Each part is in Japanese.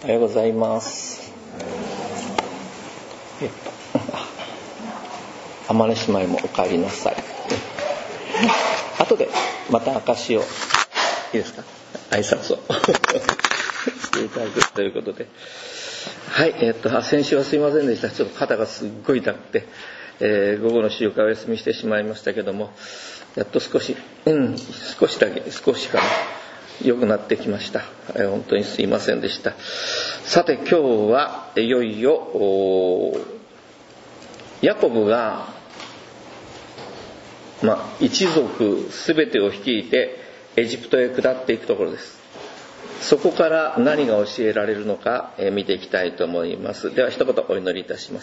おはようございます。天音姉妹もお帰りなさい。後でまた証をいいですか、挨拶をしていただくということで、はい、先週はすいませんでした。ちょっと肩がすっごい痛くて、午後の集会をお休みしてしまいましたけども、やっと少しかな良くなってきました。本当にすいませんでした。さて今日はいよいよヤコブが、一族すべてを率いてエジプトへ下っていくところです。そこから何が教えられるのか見ていきたいと思います。では一言お祈りいたします。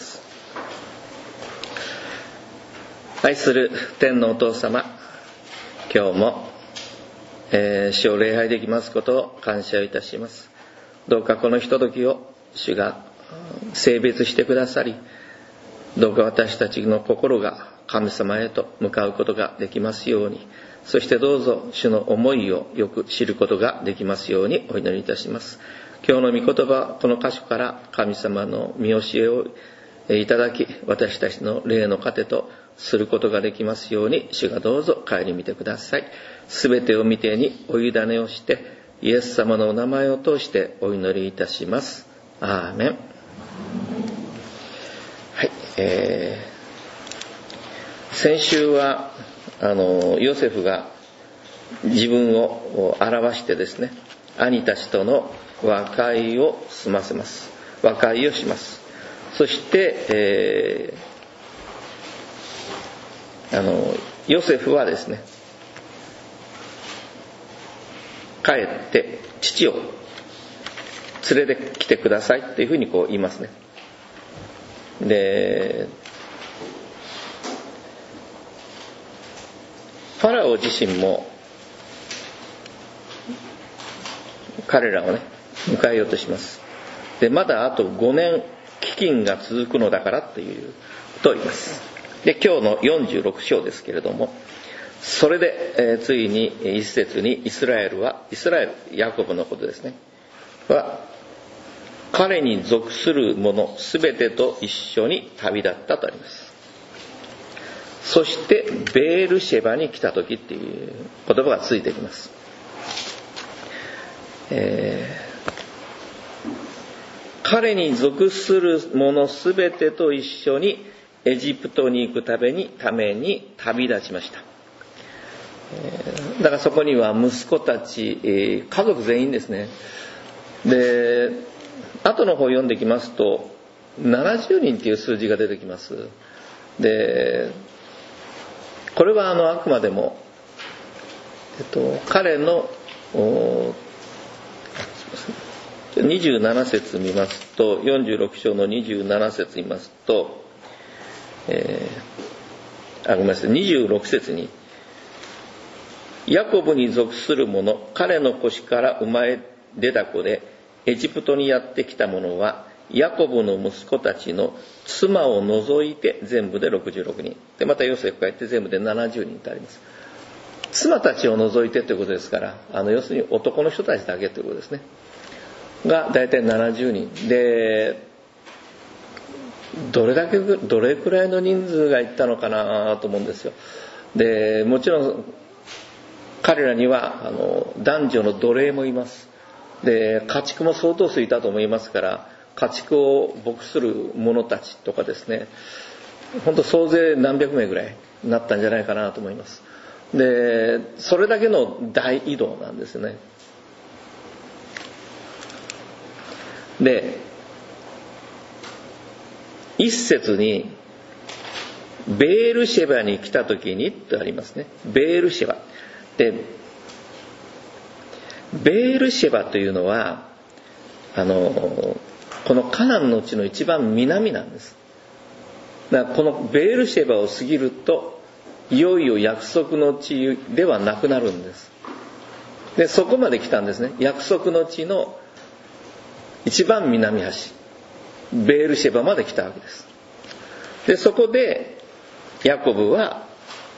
愛する天のお父様、今日も主を礼拝できますことを感謝いたします。どうかこのひとときを主が聖別してくださり、どうか私たちの心が神様へと向かうことができますように、そしてどうぞ主の思いをよく知ることができますようにお祈りいたします。今日の御言葉、この箇所から神様の御教えをいただき、私たちの霊の糧とすることができますように、主がどうぞ顧みてください。すべてを御手にお委ねをして、イエス様のお名前を通してお祈りいたします。アーメン。はい、先週はヨセフが自分を表してですね、兄たちとの和解をします。そして、ヨセフはですね、帰って父を連れてきてくださいっていうふうに言いますね。で、ファラオ自身も彼らをね迎えようとします。で、まだあと5年飢饉が続くのだからということを言います。で、今日の46章ですけれども、それで、ついに一節にイスラエル、ヤコブのことですね、は彼に属する者すべてと一緒に旅立ったとあります。そしてベールシェバに来た時っていう言葉がついてきます。彼に属する者すべてと一緒にエジプトに行くために旅立ちました。だからそこには息子たち、家族全員ですね。で、後の方読んできますと70人という数字が出てきます。で、これはあくまでも、彼の27節見ますと、46章の27節見ますと、ごめんなさい、26節に、ヤコブに属する者、彼の腰から生まれ出た子でエジプトにやってきた者はヤコブの息子たちの妻を除いて全部で66人で、またヨセフが言って全部で70人とあります。妻たちを除いてということですから、要するに男の人たちだけということですねがだいたい70人で、どれくらいの人数がいったのかなと思うんですよ。で、もちろん彼らには男女の奴隷もいます。で、家畜も相当数いたと思いますから、家畜を牧する者たちとかですね、本当総勢何百名ぐらいになったんじゃないかなと思います。で、それだけの大移動なんですね。で、一節にベールシェバに来た時にとありますね。ベールシェバで、ベールシェバというのはこのカナンの地の一番南なんです。だからこのベールシェバを過ぎるといよいよ約束の地ではなくなるんです。で、そこまで来たんですね。約束の地の一番南端ベールシェバまで来たわけです。で、そこでヤコブは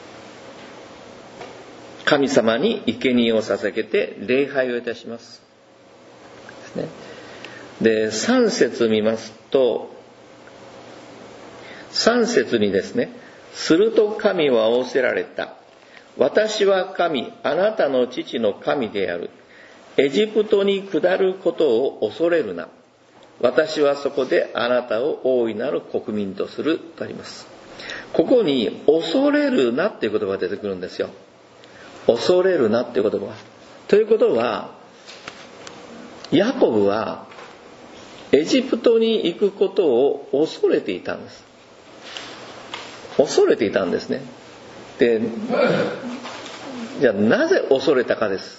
神様に生贄を捧げて礼拝をいたします。ですね。 で、3節見ますと、3節にですね、すると神は仰せられた。私は神、あなたの父の神である。エジプトに下ることを恐れるな。私はそこであなたを大いなる国民とするとあります。ここに恐れるなっていう言葉が出てくるんですよ。恐れるなっていう言葉。ということは、ヤコブはエジプトに行くことを恐れていたんです。恐れていたんですね。で、じゃあなぜ恐れたかです。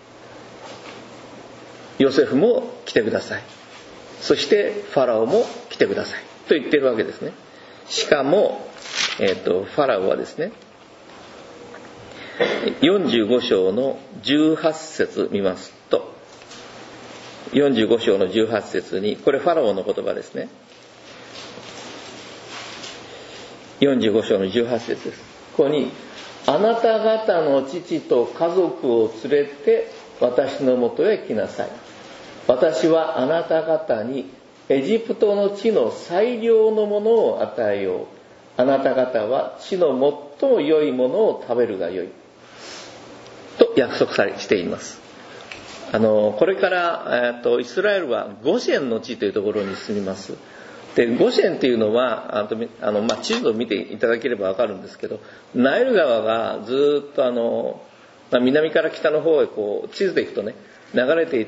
ヨセフも来てください。そしてファラオも来てくださいと言っているわけですね。しかも、ファラオはですね、45章の18節見ますと、45章の18節に、これファラオの言葉ですね。45章の18節です。ここに、あなた方の父と家族を連れて私のもとへ来なさい。私はあなた方にエジプトの地の最良のものを与えよう。あなた方は地の最も良いものを食べるがよい。と約束しています。これからイスラエルはゴシェンの地というところに住みます。で、ゴシェンっていうのは地図を見ていただければわかるんですけど、ナイル川がずっと南から北の方へこう地図でいくとね、流れていって、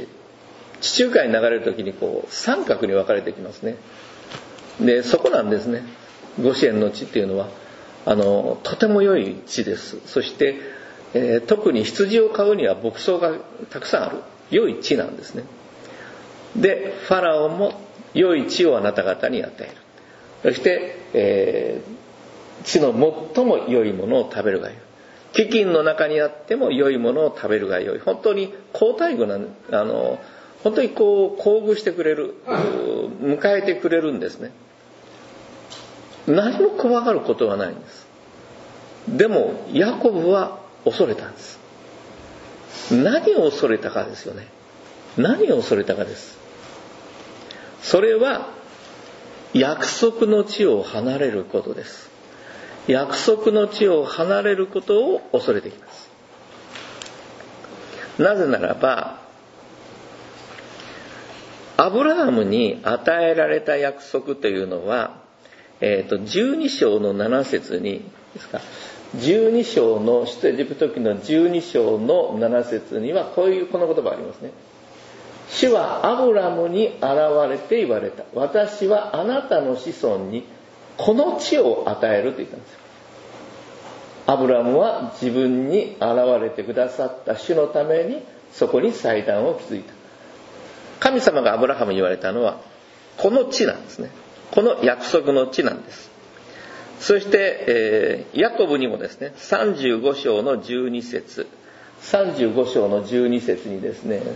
地中海に流れるときにこう三角に分かれてきますね。で、そこなんですね。ゴシェンの地っていうのはとても良い地です。そして、特に羊を飼うには牧草がたくさんある良い地なんですね。で、ファラオも良い地をあなた方に与える。そして、地の最も良いものを食べるがよい。飢饉の中にあっても良いものを食べるがよい。本当に好待遇本当にこう厚遇してくれる、迎えてくれるんですね。何も怖がることはないんです。でもヤコブは恐れたんです。何を恐れたかですよね。何を恐れたかです。それは約束の地を離れることです。約束の地を離れることを恐れてきます。なぜならば、アブラハムに与えられた約束というのは、12章の7節にですか、12章の出エジプト記の12章の7節にはこの言葉ありますね。主はアブラムに現れて言われた。私はあなたの子孫にこの地を与えると言ったんですよ。アブラムは自分に現れてくださった主のためにそこに祭壇を築いた。神様がアブラハムに言われたのはこの地なんですね。この約束の地なんです。そして、ヤコブにもですね、35章の12節35章の12節にですね、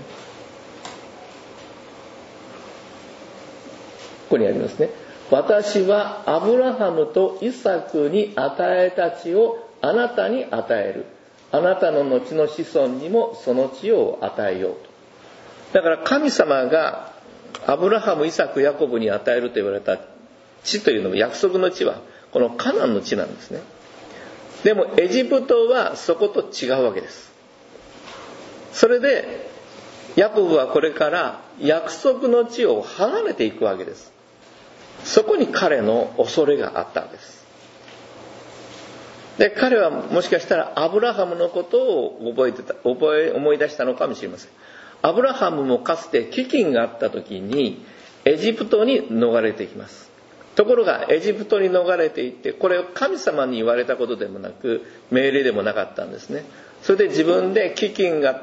ここにありますね。私はアブラハムとイサクに与えた地をあなたに与える。あなたの後の子孫にもその地を与えようと。だから神様がアブラハム、イサク、ヤコブに与えると言われた地というのも約束の地はこのカナンの地なんですね。でもエジプトはそこと違うわけです。それでヤコブはこれから約束の地を離れていくわけです。そこに彼の恐れがあったんです。で、彼はもしかしたらアブラハムのことを思い出したのかもしれません。アブラハムもかつて飢饉があった時にエジプトに逃れていきます。ところがエジプトに逃れていって、これを神様に言われたことでもなく命令でもなかったんですね。それで自分で飢饉が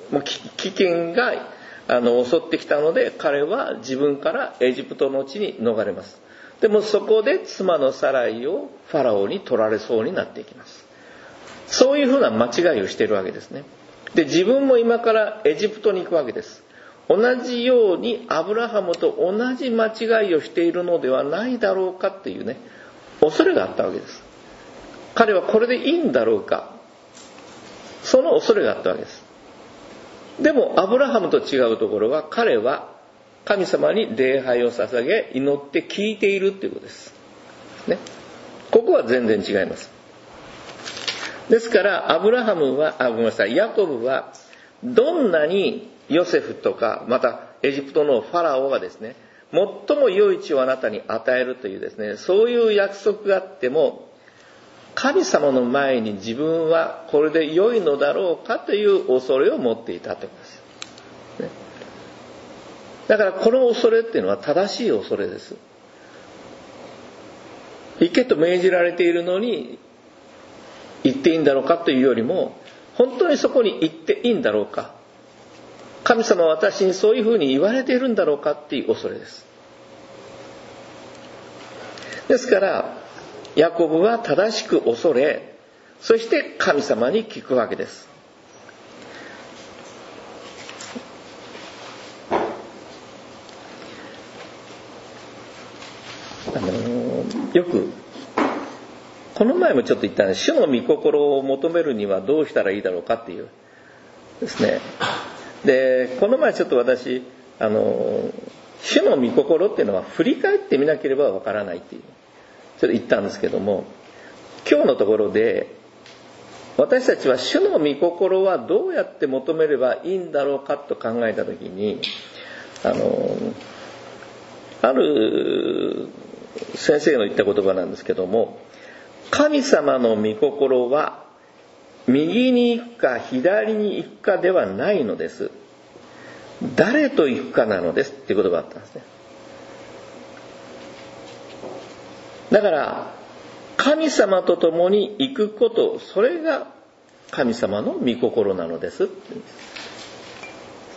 襲ってきたので、彼は自分からエジプトの地に逃れます。でもそこで妻のサライをファラオに取られそうになっていきます。そういうふうな間違いをしているわけですね。で、自分も今からエジプトに行くわけです。同じようにアブラハムと同じ間違いをしているのではないだろうかっていうね、恐れがあったわけです。彼はこれでいいんだろうか、その恐れがあったわけです。 でもアブラハムと違うところは、彼は神様に礼拝を捧げ祈って聞いているっていうことですね。ここは全然違います。ですからヤコブはどんなにヨセフとかまたエジプトのファラオがですね、最も良い地をあなたに与えるというですね、そういう約束があっても、神様の前に自分はこれで良いのだろうかという恐れを持っていたということです、ね。だからこの恐れっていうのは正しい恐れです。行けと命じられているのに行っていいんだろうかというよりも、本当にそこに行っていいんだろうか、神様は私にそういうふうに言われているんだろうかっていう恐れです。ですからヤコブは正しく恐れ、そして神様に聞くわけです。よくこの前もちょっと言ったんです。主の御心を求めるにはどうしたらいいだろうかっていうですね。で、この前ちょっと私主の御心っていうのは振り返ってみなければわからないっていうちょっと言ったんですけども、今日のところで私たちは主の御心はどうやって求めればいいんだろうかと考えたときに、ある先生の言った言葉なんですけども、神様の御心は右に行くか左に行くかではないのです。誰と行くかなのですっていう言葉があったんですね。だから神様と共に行くこと、それが神様の御心なのですって言うんです、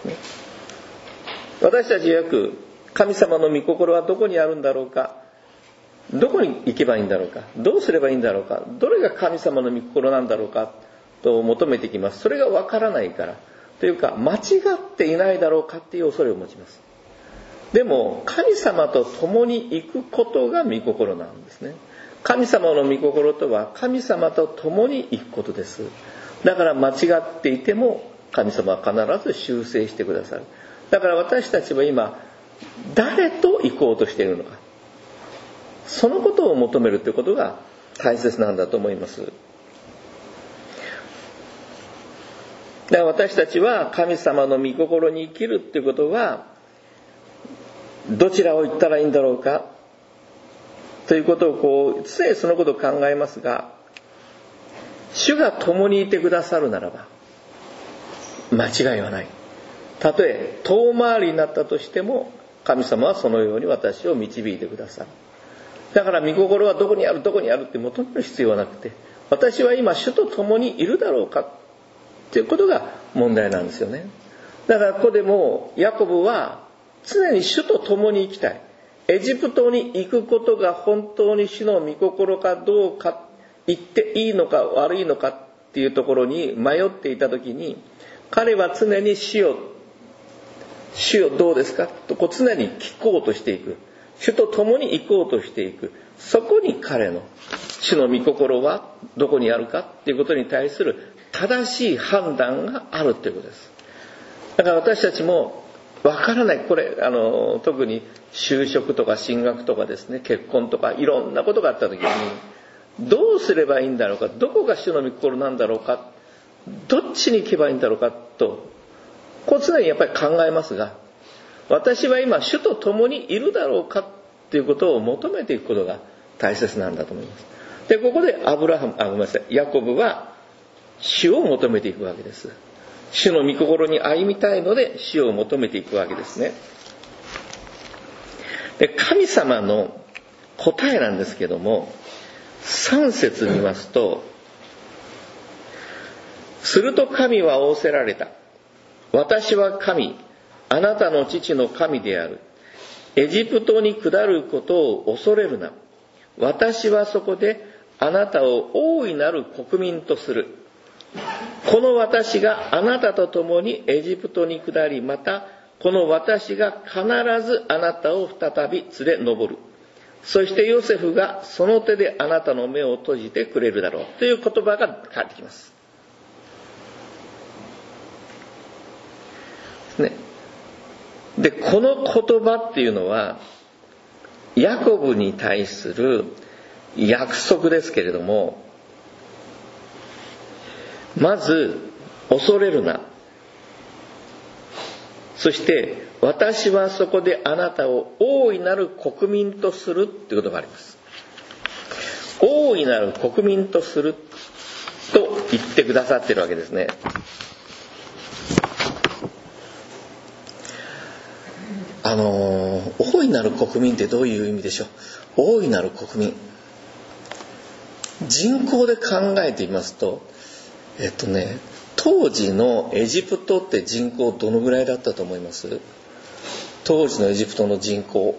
ね。私たちよく神様の御心はどこにあるんだろうか、どこに行けばいいんだろうか、どうすればいいんだろうか、どれが神様の御心なんだろうかと求めてきます。それがわからないからというか、間違っていないだろうかっていう恐れを持ちます。でも神様と共に行くことが御心なんですね。神様の御心とは神様と共に行くことです。だから間違っていても神様は必ず修正してくださる。だから私たちは今誰と行こうとしているのか、そのことを求めるということが大切なんだと思います。だから私たちは神様の御心に生きるということは、どちらを行ったらいいんだろうかということを常にそのことを考えますが、主が共にいてくださるならば間違いはない。たとえ遠回りになったとしても神様はそのように私を導いてくださる。だから御心はどこにあるどこにあるって求める必要はなくて、私は今主と共にいるだろうかということが問題なんですよね。だからここでもヤコブは常に主と共に生きたい。エジプトに行くことが本当に主の御心かどうか、行っていいのか悪いのかっていうところに迷っていた時に、彼は常に主よどうですかと常に聞こうとしていく。主と共に行こうとしていく。そこに彼の主の御心はどこにあるかっていうことに対する正しい判断があるということです。だから私たちもわからない。これ特に就職とか進学とかですね、結婚とかいろんなことがあった時にどうすればいいんだろうか、どこが主の御心なんだろうか、どっちに行けばいいんだろうかとこう常にやっぱり考えますが、私は今主と共にいるだろうかということを求めていくことが大切なんだと思います。でここでヤコブは主を求めていくわけです。主の御心に歩みたいので主を求めていくわけですね。で神様の答えなんですけども、3節見ますと、すると神は仰せられた。私は神、あなたの父の神である。エジプトに下ることを恐れるな。私はそこであなたを大いなる国民とする。この私があなたと共にエジプトに下り、またこの私が必ずあなたを再び連れ上る。そしてヨセフがその手であなたの目を閉じてくれるだろうという言葉が返ってきます。 ね。で、この言葉っていうのはヤコブに対する約束ですけれども、まず恐れるな、そして私はそこであなたを大いなる国民とするっていうことがあります。大いなる国民とすると言ってくださっているわけですね。大いなる国民ってどういう意味でしょう。大いなる国民、人口で考えてみますと、当時のエジプトって人口どのぐらいだったと思います？当時のエジプトの人口、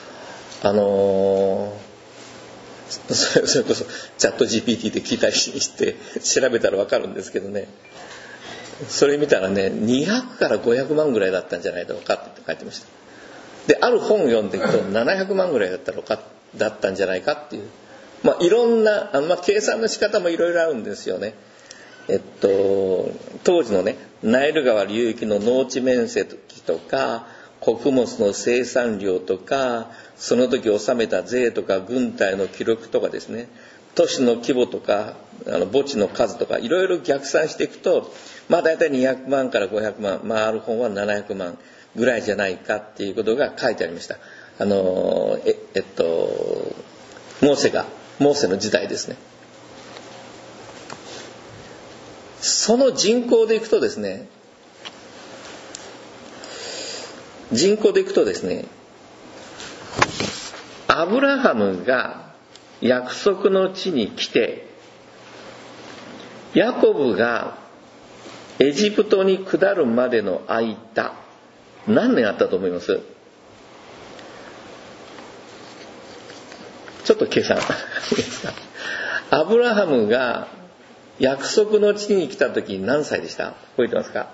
それこそチャット GPT で聞いたりして調べたら分かるんですけどね、それ見たらね、200から500万ぐらいだったんじゃないかって書いてました。で、ある本を読んでいくと700万ぐらいだったんじゃないかっていう、いろんな計算の仕方もいろいろあるんですよね。当時のね、ナイル川流域の農地面積とか穀物の生産量とか、その時納めた税とか軍隊の記録とかですね、都市の規模とか墓地の数とかいろいろ逆算していくと、だいたい200万から500万、ある本は700万ぐらいじゃないかっていうことが書いてありました。モーセの時代ですね。その人口でいくとですね、アブラハムが約束の地に来て、ヤコブがエジプトに下るまでの間、何年あったと思います？ちょっと計算アブラハムが約束の地に来た時何歳でした？覚えてますか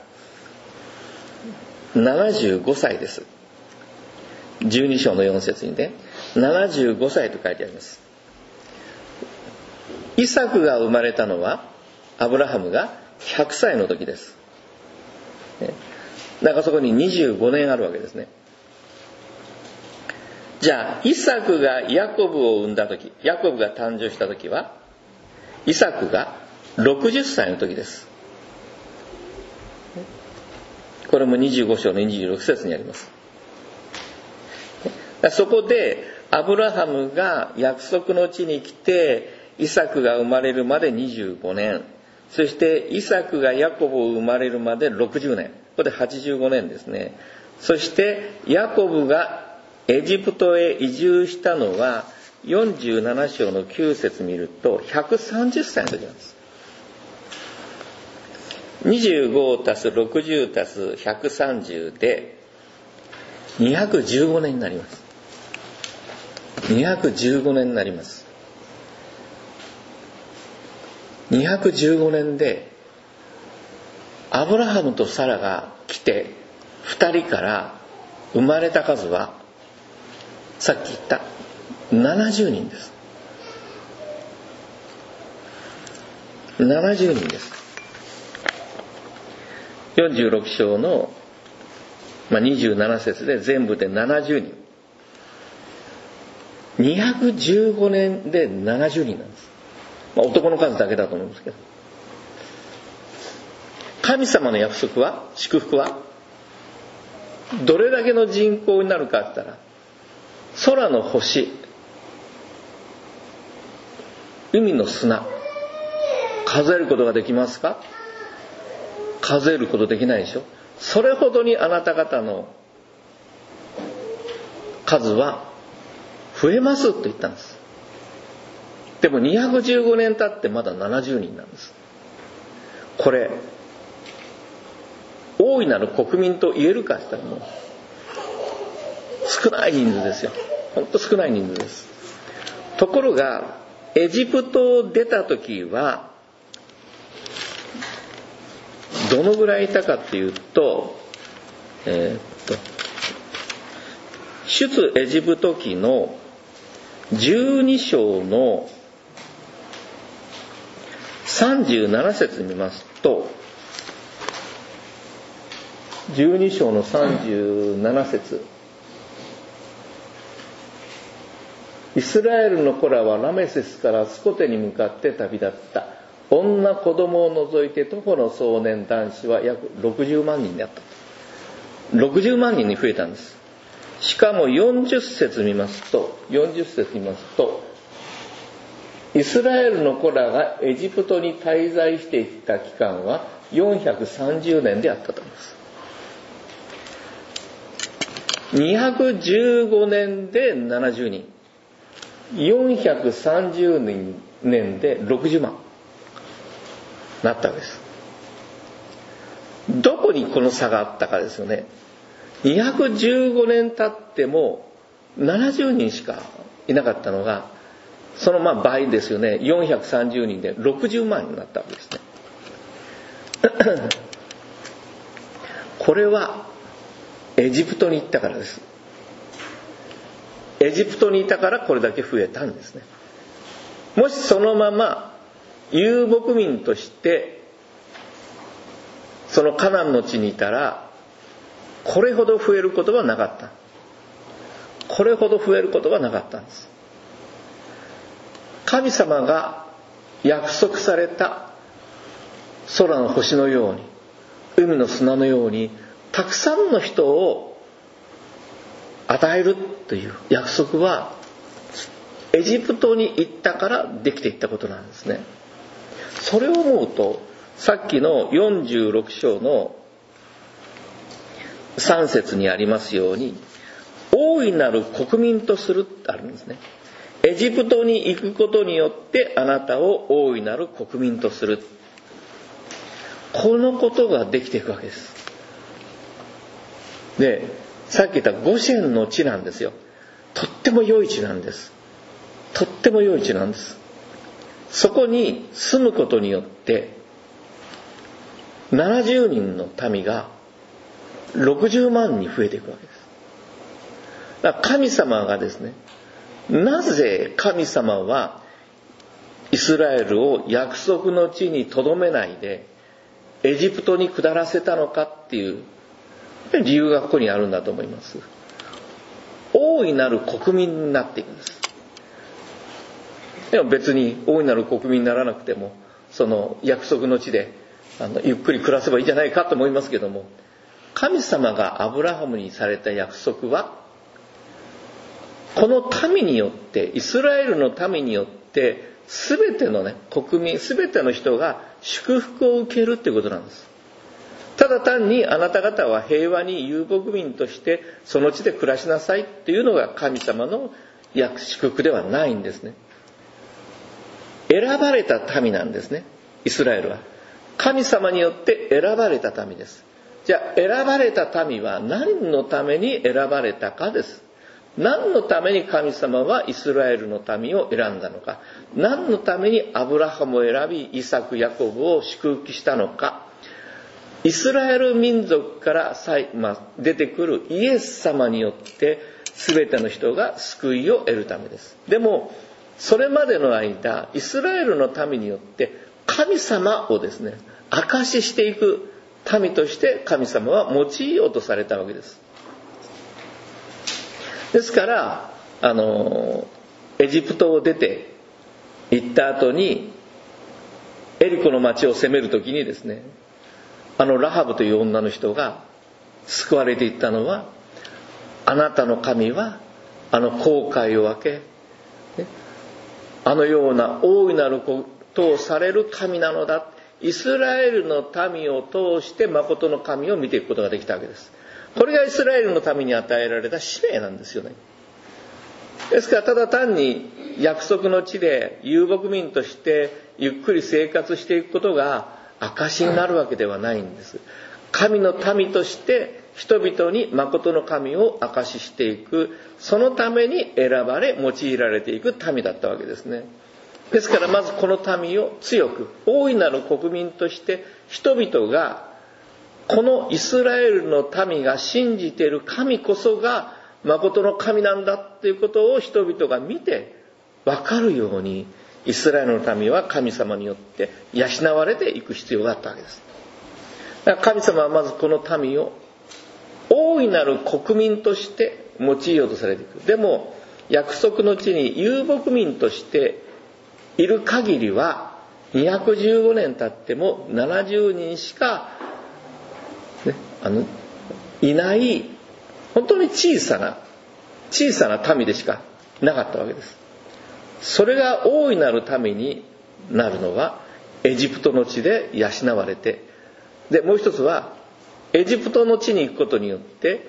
？75歳です。12章の4節にね、75歳と書いてあります。イサクが生まれたのはアブラハムが100歳の時です。だからそこに25年あるわけですね。じゃあイサクがヤコブを産んだ時、ヤコブが誕生した時はイサクが60歳の時です。これも25章の26節にあります。そこでアブラハムが約束の地に来てイサクが生まれるまで25年、そしてイサクがヤコブを生まれるまで60年、ここで85年ですね。そしてヤコブがエジプトへ移住したのは47章の9節見ると130歳の時なんです。25足す60足す130で215年になります。215年になります。215年でアブラハムとサラが来て2人から生まれた数はさっき言った70人です。70人です。46章の27節で全部で70人。215年で70人なんです。男の数だけだと思うんですけど。神様の約束は、祝福は、どれだけの人口になるかって言ったら、空の星、海の砂、数えることができますか？数えることできないでしょ。それほどにあなた方の数は増えますと言ったんです。でも215年経ってまだ70人なんです。これ大いなる国民と言えるかって言ったらもう少ない人数ですよ。ほんと少ない人数です。ところがエジプトを出た時はどのぐらいいたかっていうと、出エジプト記の12章の37節見ますと、 12章の37節、イスラエルの子らはラメセスからスコテに向かって旅立った。女子供を除いて徒歩の壮年男子は約60万人であった。60万人に増えたんです。しかも40節見ますと、イスラエルの子らがエジプトに滞在していた期間は430年であったと思います。215年で70人、430年で60万なったわけです。どこにこの差があったかですよね。215年経っても70人しかいなかったのが、その倍ですよね。430人で60万になったわけですね。これはエジプトに行ったからです。エジプトにいたからこれだけ増えたんですね。もしそのまま遊牧民としてそのカナンの地にいたら、これほど増えることはなかった。これほど増えることはなかったんです。神様が約束された空の星のように、海の砂のように、たくさんの人を与えるという約束は、エジプトに行ったからできていったことなんですね。それを思うと、さっきの46章の3節にありますように、大いなる国民とするってあるんですね。エジプトに行くことによってあなたを大いなる国民とする。このことができていくわけです。で、さっき言ったゴシェンの地なんですよ。とっても良い地なんです。とっても良い地なんです。そこに住むことによって70人の民が60万に増えていくわけです。だから神様がですね、なぜ神様はイスラエルを約束の地に留めないでエジプトに下らせたのかっていう理由がここにあるんだと思います。大いなる国民になっていくんです。でも別に大いなる国民にならなくても、その約束の地でゆっくり暮らせばいいんじゃないかと思いますけども、神様がアブラハムにされた約束は、この民によって、イスラエルの民によって全ての国民、全ての人が祝福を受けるっていうことなんです。ただ単にあなた方は平和に遊牧民としてその地で暮らしなさいっていうのが神様の祝福ではないんですね。選ばれた民なんですね。イスラエルは神様によって選ばれた民です。じゃあ選ばれた民は何のために選ばれたかです。何のために神様はイスラエルの民を選んだのか、何のためにアブラハムを選びイサク・ヤコブを祝福したのか、イスラエル民族から出てくるイエス様によって全ての人が救いを得るためです。でもそれまでの間、イスラエルの民によって神様をですね、証ししていく民として神様は用いようとされたわけです。ですからエジプトを出て行った後にエリコの町を攻めるときにですね、ラハブという女の人が救われていったのは、あなたの神は紅海を分け、あのような大いなることをされる神なのだ。イスラエルの民を通して誠の神を見ていくことができたわけです。これがイスラエルの民に与えられた使命なんですよね。ですからただ単に約束の地で遊牧民としてゆっくり生活していくことが証になるわけではないんです。神の民として人々に誠の神を証ししていく、そのために選ばれ用いられていく民だったわけですね。ですからまずこの民を強く、大いなる国民として人々が、このイスラエルの民が信じている神こそが誠の神なんだということを人々が見て分かるように、イスラエルの民は神様によって養われていく必要があったわけです。だから神様はまずこの民を大いなる国民として用いようとされていく。でも約束の地に遊牧民としている限りは215年経っても70人しか、ね、いない本当に小さな民でしかなかったわけです。それが大いなる民になるのはエジプトの地で養われて、でもう一つはエジプトの地に行くことによって、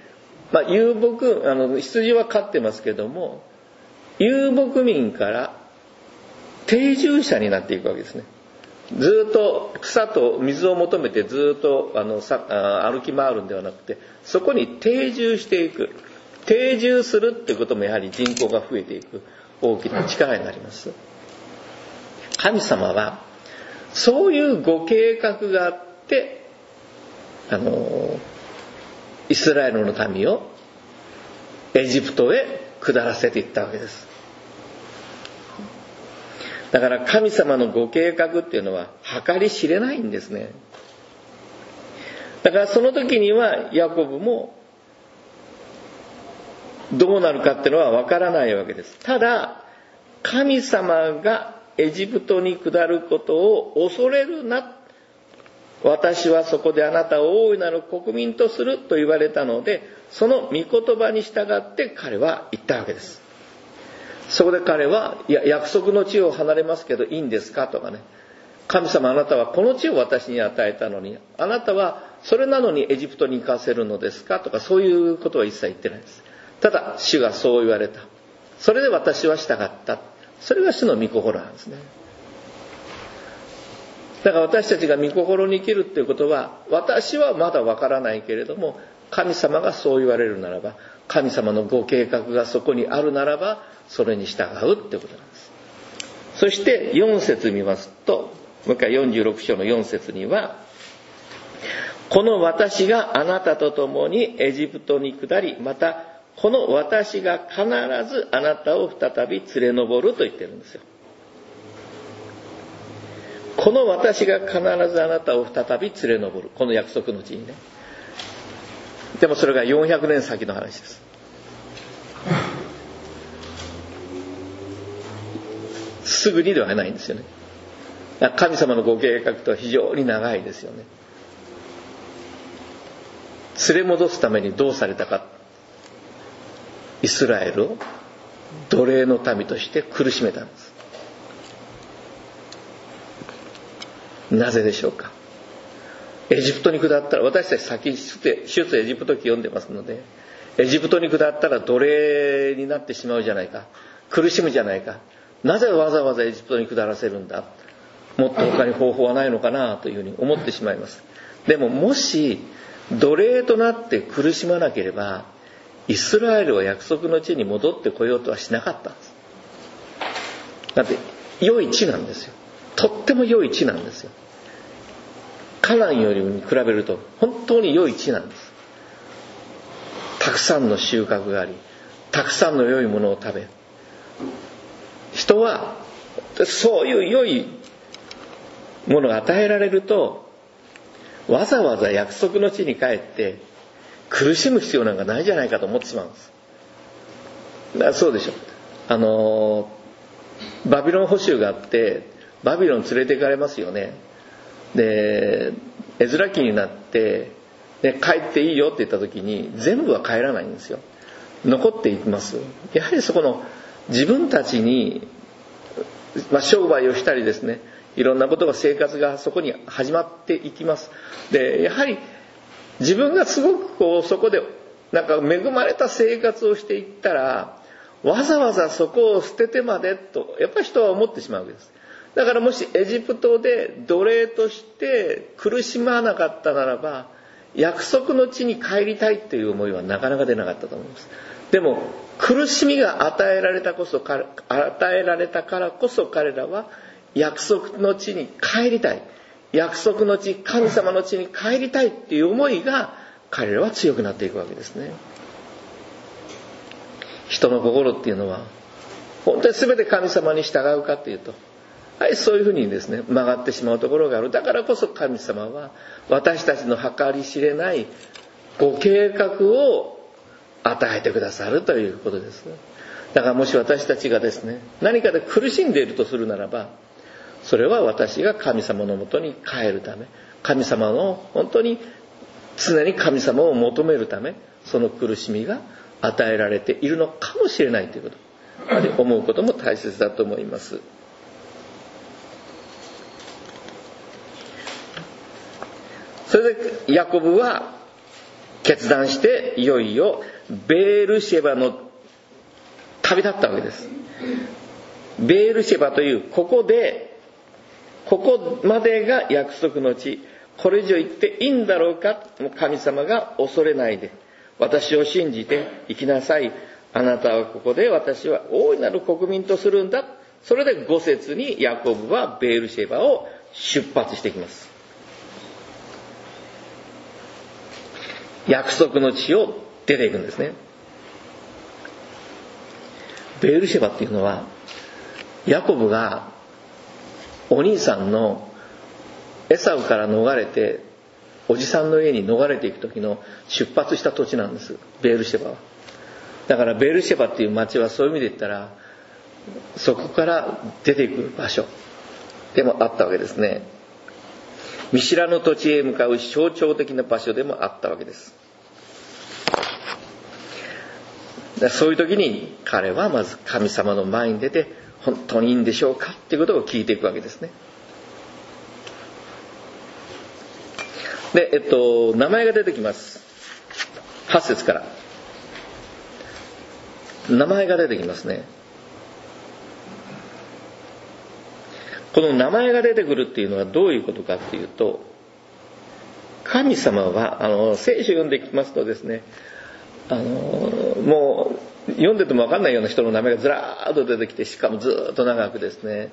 遊牧羊は飼ってますけども、遊牧民から定住者になっていくわけですね。ずっと草と水を求めてずっと歩き回るんではなくて、そこに定住していく。定住するっていうこともやはり人口が増えていく大きな力になります。神様はそういうご計画があってイスラエルの民をエジプトへ下らせていったわけです。だから神様のご計画っていうのは計り知れないんですね。だからその時にはヤコブもどうなるかっていうのは分からないわけです。ただ神様がエジプトに下ることを恐れるな、私はそこであなたを大いなる国民とすると言われたので、その御言葉に従って彼は言ったわけです。そこで彼は、いや約束の地を離れますけどいいんですかとかね、神様あなたはこの地を私に与えたのに、あなたはそれなのにエジプトに行かせるのですかとか、そういうことは一切言ってないです。ただ主がそう言われた、それで私は従った、それが主の御心なんですね。だから私たちが御心に生きるっていうことは、私はまだわからないけれども神様がそう言われるならば、神様のご計画がそこにあるならばそれに従うってことなんです。そして4節見ますと、もう一回46章の4節には、この私があなたと共にエジプトに下り、またこの私が必ずあなたを再び連れ上ると言ってるんですよ。この私が必ずあなたを再び連れ上る、この約束の地にね。でもそれが400年先の話です。すぐにではないんですよね。神様のご計画とは非常に長いですよね。連れ戻すためにどうされたか。イスラエルを奴隷の民として苦しめたんです。なぜでしょうか。エジプトに下ったら、私たち先出エジプト記読んでますので、エジプトに下ったら奴隷になってしまうじゃないか、苦しむじゃないか、なぜわざわざエジプトに下らせるんだ、もっと他に方法はないのかなというふうに思ってしまいます。でももし奴隷となって苦しまなければ、イスラエルは約束の地に戻ってこようとはしなかったんです。だって良い地なんですよ。とっても良い地なんですよ。カナンよりに比べると本当に良い地なんです。たくさんの収穫があり、たくさんの良いものを食べ、人はそういう良いものが与えられると、わざわざ約束の地に帰って苦しむ必要なんかないじゃないかと思ってしまうんです。だからそうでしょ。バビロン捕囚があってバビロン連れて行かれますよね。でエズラ記になってで帰っていいよって言った時に全部は帰らないんですよ。残っていきます。やはりそこの自分たちに、商売をしたりですね、いろんなことが、生活がそこに始まっていきます。でやはり自分がすごくそこでなんか恵まれた生活をしていったら、わざわざそこを捨ててまでとやっぱり人は思ってしまうわけです。だからもしエジプトで奴隷として苦しまなかったならば、約束の地に帰りたいという思いはなかなか出なかったと思います。でも苦しみが与えられたからこそ彼らは約束の地に帰りたい、約束の地、神様の地に帰りたいっていう思いが彼らは強くなっていくわけですね。人の心っていうのは本当に全て神様に従うかっていうと、そういうふうにですね曲がってしまうところがある。だからこそ神様は私たちの計り知れないご計画を与えてくださるということです。だからもし私たちがですね、何かで苦しんでいるとするならば、それは私が神様のもとに帰るため、神様の本当に常に神様を求めるため、その苦しみが与えられているのかもしれないということ、思うことも大切だと思います。それでヤコブは決断していよいよベールシェバの旅立ったわけです。ベールシェバというここまでが約束の地、これ以上行っていいんだろうか。神様が恐れないで私を信じて行きなさい。あなたはここで私は大いなる国民とするんだ。それで5節にヤコブはベールシェバを出発していきます。約束の地を出ていくんですね。ベールシェバっていうのは、ヤコブがお兄さんのエサウから逃れておじさんの家に逃れていく時の出発した土地なんです、ベールシェバは。だからベールシェバっていう町はそういう意味で言ったら、そこから出ていく場所でもあったわけですね。見知らぬ土地へ向かう象徴的な場所でもあったわけです。そういう時に彼はまず神様の前に出て、本当にいいんでしょうかっていうことを聞いていくわけですね。で、名前が出てきます。8節から名前が出てきますね。この名前が出てくるっていうのはどういうことかっていうと、神様は聖書を読んでいきますとですね、もう読んでても分かんないような人の名前がずらーっと出てきて、しかもずっと長くですね、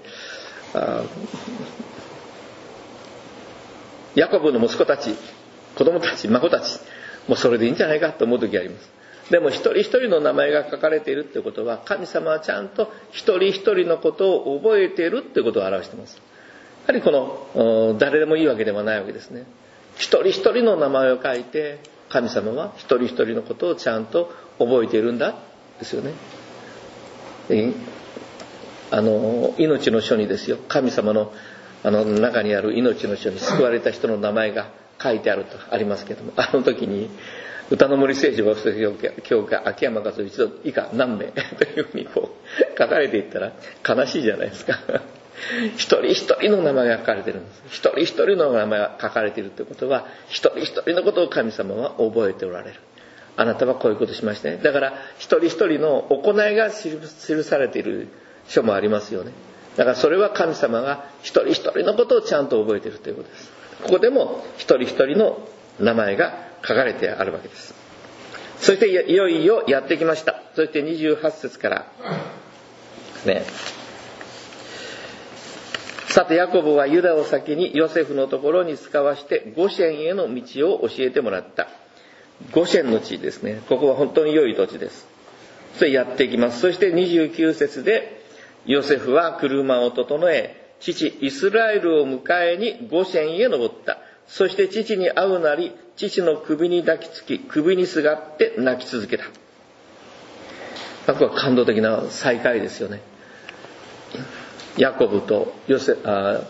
ヤコブの息子たち、子供たち、孫たち、もうそれでいいんじゃないかと思う時があります。でも一人一人の名前が書かれているってことは、神様はちゃんと一人一人のことを覚えているってことを表しています。やはりこの誰でもいいわけではないわけですね。一人一人の名前を書いて、神様は一人一人のことをちゃんと覚えているんだですよね。命の書にですよ、神様の中にある命の書に救われた人の名前が書いてあるとありますけども、あの時に歌の森聖書教会秋山和一度以下何名というふうにこう書かれていったら悲しいじゃないですか。一人一人の名前が書かれているんです。一人一人の名前が書かれているということは、一人一人のことを神様は覚えておられる。あなたはこういうことしましたね。だから一人一人の行いが記されている書もありますよね。だからそれは神様が一人一人のことをちゃんと覚えているということです。ここでも一人一人の名前が書かれてあるわけです。そしていよいよやってきました。そして28節からね。さてヤコブはユダを先にヨセフのところに使わしてゴシェンへの道を教えてもらった。ゴシェンの地ですね。ここは本当に良い土地です。それやっていきます。そして29節でヨセフは車を整え、父イスラエルを迎えにゴシェンへ登った。そして父に会うなり、父の首に抱きつき、首にすがって泣き続けた。ここは感動的な再会ですよね。ヤコブとヨセ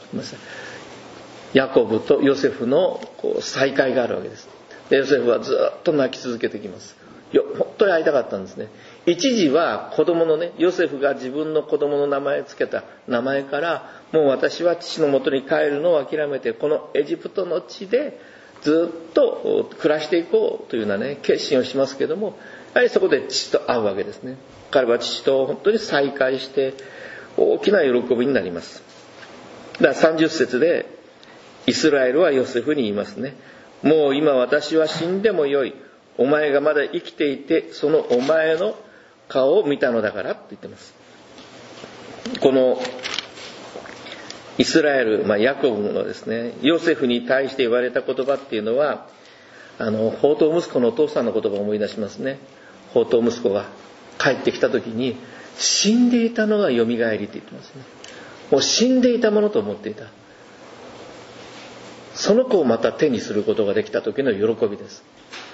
フの再会があるわけです。でヨセフはずっと泣き続けてきます。本当に会いたかったんですね。一時は子供のね、ヨセフが自分の子供の名前をつけた名前から、もう私は父の元に帰るのを諦めて、このエジプトの地でずっと暮らしていこうというようなね、決心をしますけども、やはりそこで父と会うわけですね。彼は父と本当に再会して大きな喜びになります。だから30節でイスラエルはヨセフに言いますね。もう今私は死んでもよい。お前がまだ生きていて、そのお前の顔を見たのだからって言ってます。このイスラエル、ヤコブのですね、ヨセフに対して言われた言葉っていうのは、放蕩息子のお父さんの言葉を思い出しますね。放蕩息子が帰ってきた時に、死んでいたのがよみがえりって言ってますね。もう死んでいたものと思っていた。その子をまた手にすることができた時の喜びです。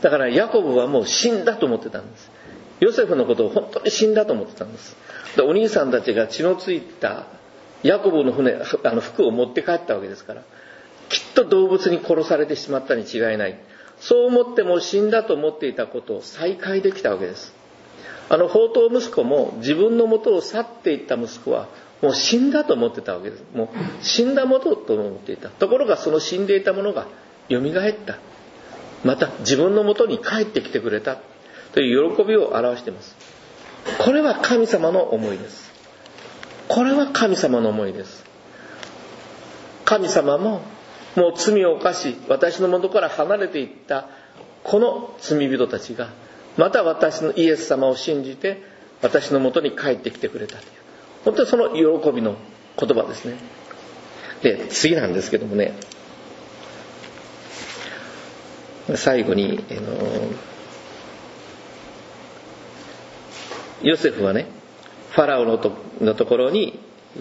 だからヤコブはもう死んだと思ってたんです。ヨセフのことを本当に死んだと思ってたんです。でお兄さんたちが血のついたヤコブの服を持って帰ったわけですから、きっと動物に殺されてしまったに違いない。そう思っても死んだと思っていたことを再会できたわけです。放蕩息子も自分の元を去っていった息子はもう死んだと思ってたわけです。もう死んだ元と思っていた。ところがその死んでいたものがよみがえった。また自分の元に帰ってきてくれたという喜びを表しています。これは神様の思いです。これは神様の思いです。神様ももう罪を犯し私の元から離れていったこの罪人たちがまた私のイエス様を信じて私の元に帰ってきてくれたという、本当にその喜びの言葉ですね。で次なんですけどもね、最後にヨセフはねファラオのところに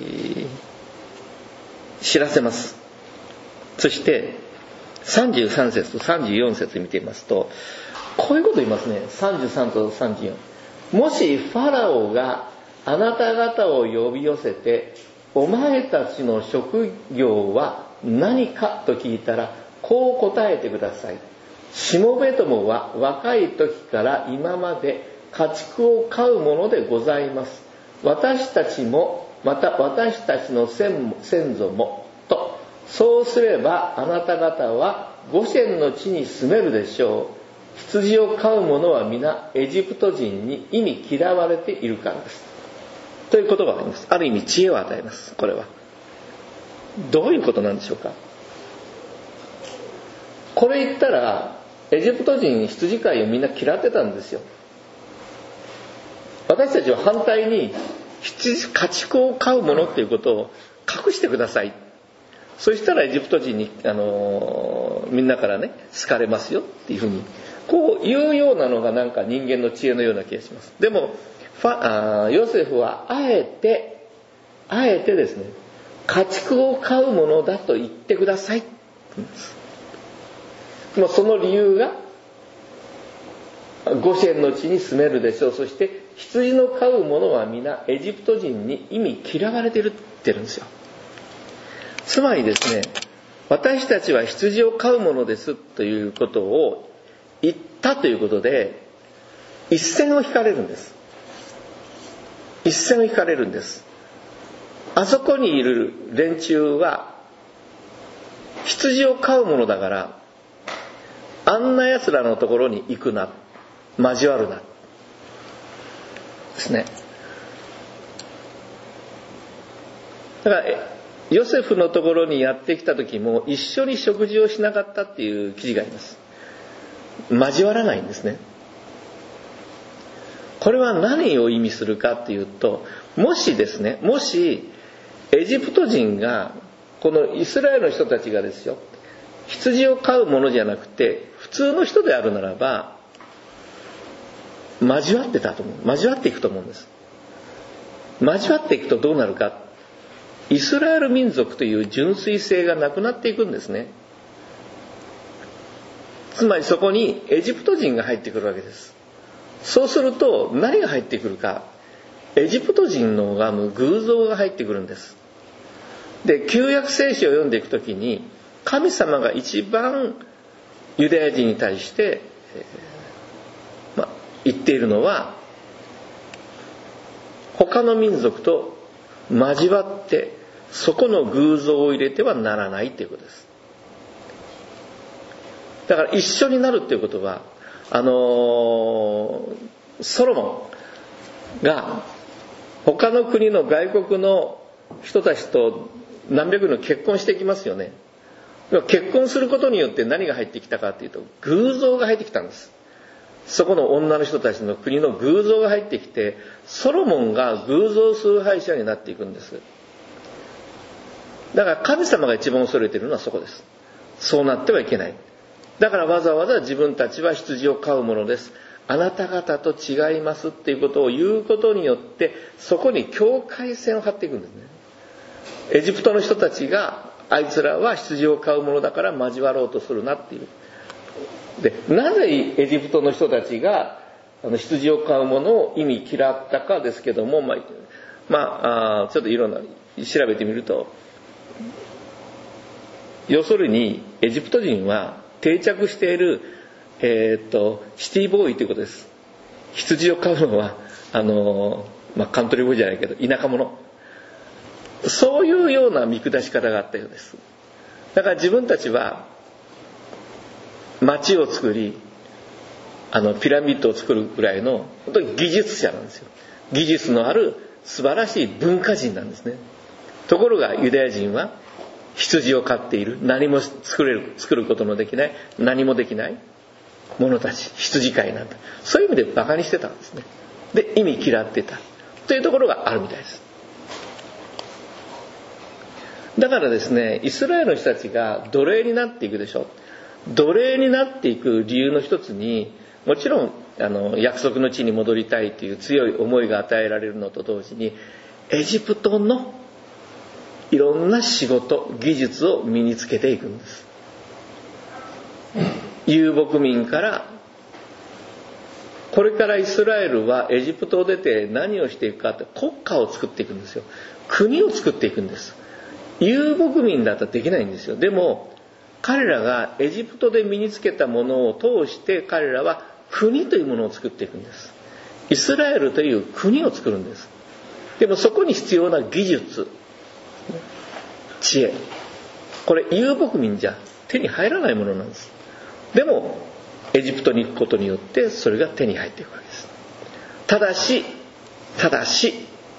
知らせます。そして33節と34節見てみますとこういうこと言いますね。33と34、もしファラオがあなた方を呼び寄せてお前たちの職業は何かと聞いたらこう答えてください。しもべどもは若い時から今まで家畜を飼うものでございます。私たちもまた私たちの先祖もと。そうすればあなた方はゴシェンの地に住めるでしょう。羊を飼う者は皆エジプト人に忌み嫌われているからです。ということがあります。ある意味知恵を与えます。これはどういうことなんでしょうか。これ言ったらエジプト人羊飼いをみんな嫌ってたんですよ。私たちは反対に家畜を飼うものっていうことを隠してください。そしたらエジプト人にみんなからね好かれますよっていうふうにこういうようなのがなんか人間の知恵のような気がします。でもヨセフはあえてですね家畜を飼うものだと言ってくださいって言うんです。もうその理由がゴシェンの地に住めるでしょう。そして羊の飼う者は皆エジプト人に忌み嫌われているって言ってるんですよ。つまりですね、私たちは羊を飼うものですということを言ったということで一線を引かれるんです。一線を引かれるんです。あそこにいる連中は羊を飼うものだからあんな奴らのところに行くな、交わるなですね。だからヨセフのところにやってきた時も一緒に食事をしなかったっていう記事があります。交わらないんですね。これは何を意味するかっていうと、もしエジプト人がこのイスラエルの人たちがですよ羊を飼うものじゃなくて普通の人であるならば交わっていくと思うんです。交わっていくとどうなるか、イスラエル民族という純粋性がなくなっていくんですね。つまりそこにエジプト人が入ってくるわけです。そうすると何が入ってくるか、エジプト人の拝む偶像が入ってくるんです。で旧約聖書を読んでいくときに神様が一番ユダヤ人に対して言っているのは、他の民族と交わってそこの偶像を入れてはならないということです。だから一緒になるということはソロモンが他の国の外国の人たちと何百人の結婚していきますよね。結婚することによって何が入ってきたかというと偶像が入ってきたんです。そこの女の人たちの国の偶像が入ってきてソロモンが偶像崇拝者になっていくんです。だから神様が一番恐れているのはそこです。そうなってはいけない。だからわざわざ自分たちは羊を飼うものです、あなた方と違いますっていうことを言うことによってそこに境界線を張っていくんですね。エジプトの人たちがあいつらは羊を飼うものだから交わろうとするなっていう、 でなぜエジプトの人たちが羊を飼うものを意味嫌ったかですけども、ちょっといろんな調べてみると、要するにエジプト人は定着している、シティボーイということです。羊を飼うのはカントリーボーイじゃないけど田舎者、そういうような見下し方があったようです。だから自分たちは町を作りピラミッドを作るぐらいの本当に技術者なんですよ。技術のある素晴らしい文化人なんですね。ところがユダヤ人は羊を飼っている、何も作ることのできない、何もできない者たち、羊飼いなんだ、そういう意味でバカにしてたんですね。で意味嫌ってたというところがあるみたいです。だからですね、イスラエルの人たちが奴隷になっていくでしょ。奴隷になっていく理由の一つに、もちろん約束の地に戻りたいという強い思いが与えられるのと同時に、エジプトのいろんな仕事技術を身につけていくんです。遊牧民から、これからイスラエルはエジプトを出て何をしていくかって、国家を作っていくんですよ。国を作っていくんです。遊牧民だったらできないんですよ。でも彼らがエジプトで身につけたものを通して、彼らは国というものを作っていくんです。イスラエルという国を作るんです。でもそこに必要な技術、知恵、これ遊牧民じゃ手に入らないものなんです。でもエジプトに行くことによってそれが手に入っていくわけです。ただし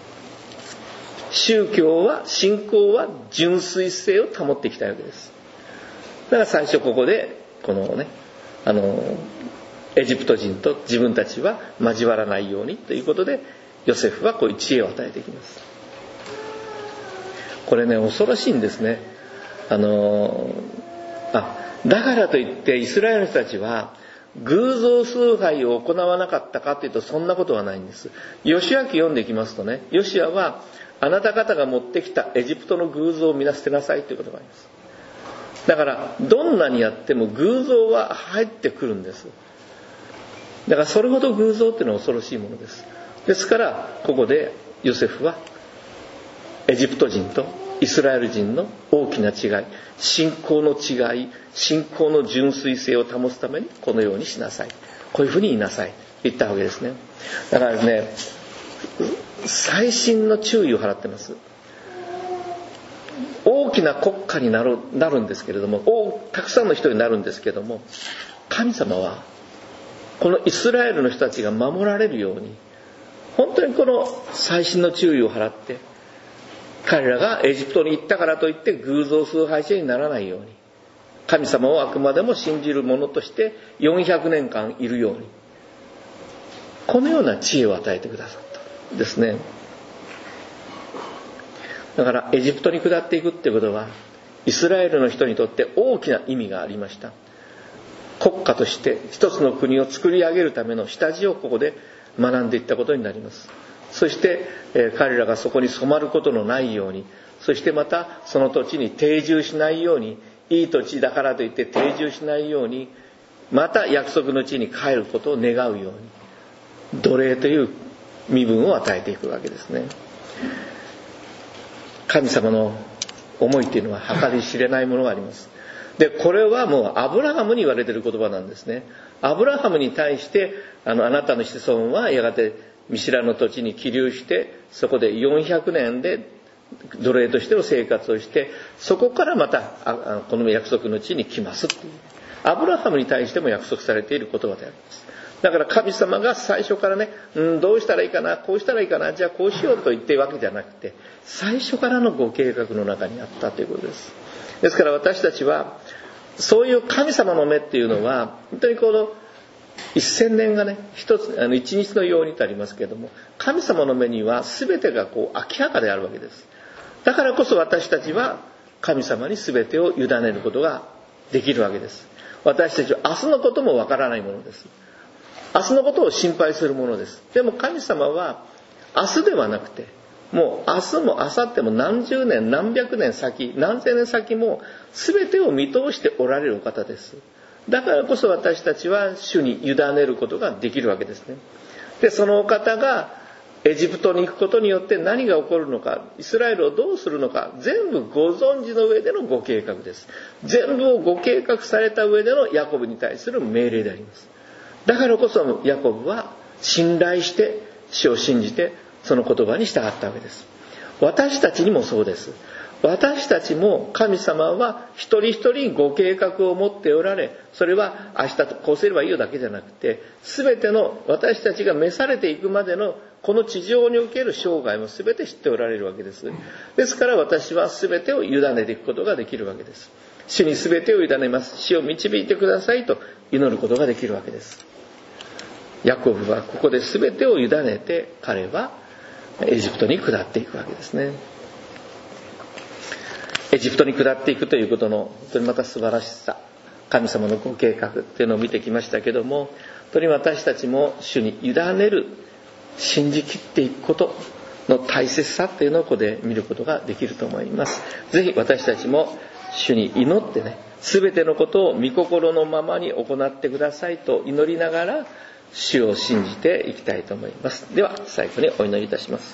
宗教は、信仰は純粋性を保っていきたいわけです。だから最初ここでこのね、エジプト人と自分たちは交わらないようにということで、ヨセフはこういう知恵を与えていきます。これね、恐ろしいんですね。だからといってイスラエルの人たちは偶像崇拝を行わなかったかというと、そんなことはないんです。ヨシュア記読んでいきますとね、ヨシュアはあなた方が持ってきたエジプトの偶像を皆捨てなさいということがあります。だからどんなにやっても偶像は入ってくるんです。だからそれほど偶像っていうのは恐ろしいものです。ですからここでヨセフはエジプト人とイスラエル人の大きな違い、信仰の違い、信仰の純粋性を保つためにこのようにしなさい、こういうふうに言いなさいと言ったわけですね。だからね、細心の注意を払ってます。大きな国家になるんですけれども、たくさんの人になるんですけれども、神様はこのイスラエルの人たちが守られるように、本当にこの細心の注意を払って、彼らがエジプトに行ったからといって偶像崇拝者にならないように、神様をあくまでも信じる者として400年間いるように、このような知恵を与えてくださったですね。だからエジプトに下っていくってことは、イスラエルの人にとって大きな意味がありました。国家として一つの国を作り上げるための下地をここで学んでいったことになります。そして、彼らがそこに染まることのないように、そしてまたその土地に定住しないように、いい土地だからといって定住しないように、また約束の地に帰ることを願うように、奴隷という身分を与えていくわけですね。神様の思いというのは計り知れないものがあります。でこれはもうアブラハムに言われている言葉なんですね。アブラハムに対してあなたの子孫はやがて見知らぬ土地に起立して、そこで400年で奴隷としての生活をして、そこからまたこの約束の地に来ますっていう、アブラハムに対しても約束されている言葉であります。だから神様が最初からね、どうしたらいいかな、こうしたらいいかな、じゃあこうしようと言ってるわけじゃなくて、最初からのご計画の中にあったということです。ですから私たちはそういう神様の目っていうのは、本当にこの1000年がね、一日のようにとありますけれども、神様の目には全てがこう明らかであるわけです。だからこそ私たちは神様に全てを委ねることができるわけです。私たちは明日のこともわからないものです。明日のことを心配するものです。でも神様は明日ではなくて、もう明日も明後日も何十年何百年先、何千年先も全てを見通しておられるお方です。 だからこそ私たちは主に委ねることができるわけですね。で、そのお方がエジプトに行くことによって何が起こるのか、イスラエルをどうするのか、全部ご存知の上でのご計画です。全部をご計画された上でのヤコブに対する命令であります。だからこそヤコブは信頼して主を信じてその言葉に従ったわけです。私たちにもそうです。私たちも神様は一人一人ご計画を持っておられ、それは明日こうすればいいよだけじゃなくて、全ての私たちが召されていくまでのこの地上における生涯も全て知っておられるわけです。ですから私は全てを委ねていくことができるわけです。主に全てを委ねます。主を導いてくださいと祈ることができるわけです。ヤコブはここで全てを委ねて、彼はエジプトに下っていくわけですね。エジプトに下っていくということの本当にまた素晴らしさ、神様のご計画というのを見てきましたけども、本当に私たちも主に委ねる、信じきっていくことの大切さというのをここで見ることができると思います。ぜひ私たちも主に祈ってね、全てのことを御心のままに行ってくださいと祈りながら主を信じていきたいと思います。では最後にお祈りいたします。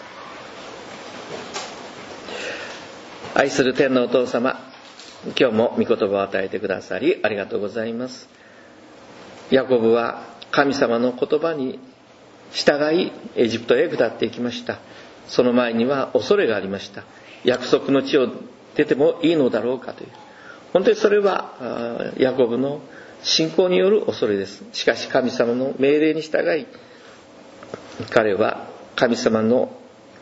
愛する天のお父様、今日も御言葉を与えてくださりありがとうございます。ヤコブは神様の言葉に従いエジプトへ下っていきました。その前には恐れがありました。約束の地を出てもいいのだろうかという、本当にそれはヤコブの信仰による恐れです。しかし神様の命令に従い、彼は神様の、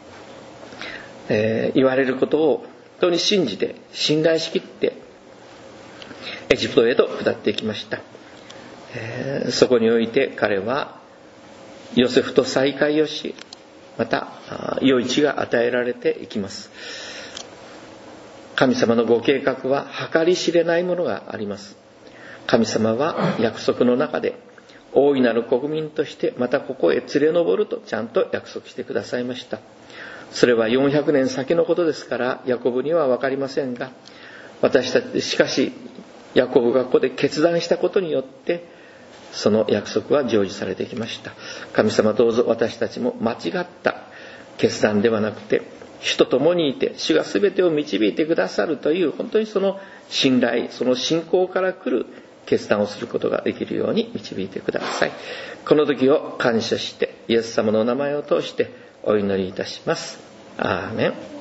言われることを本当に信じて信頼しきってエジプトへと下っていきました。そこにおいて彼はヨセフと再会をし、また良い地が与えられていきます。神様のご計画は計り知れないものがあります。神様は約束の中で大いなる国民としてまたここへ連れ上るとちゃんと約束してくださいました。それは400年先のことですからヤコブには分かりませんが、私たちしかしヤコブがここで決断したことによってその約束は成就されてきました。神様、どうぞ私たちも間違った決断ではなくて、主と共にいて主が全てを導いてくださるという本当にその信頼、その信仰から来る決断をすることができるように導いてください。この時を感謝してイエス様のお名前を通してお祈りいたします。アーメン。